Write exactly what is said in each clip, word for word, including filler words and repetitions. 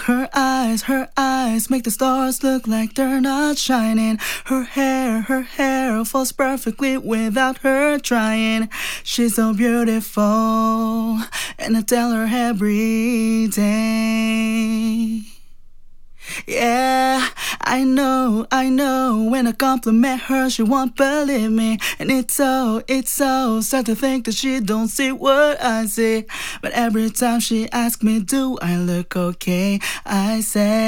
Her eyes, her eyes make the stars look like they're not shining. Her hair, her hair falls perfectly without her trying. She's so beautiful, and I tell her every day. Yeah, I know, I know. When I compliment her, she won't believe me. And it's so, it's so sad to think that she don't see what I see. But every time she asks me, do I look okay? I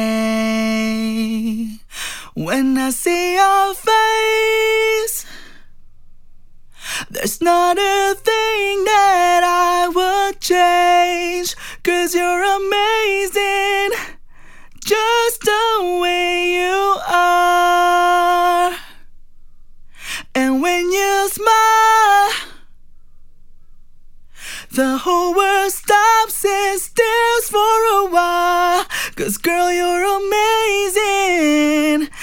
say, when I see your face, there's not a thing that I would change. 'Cause you're amazing, just the way you are. And when you smile, the whole world stops and stares for a while. 'Cause girl, you're amazing,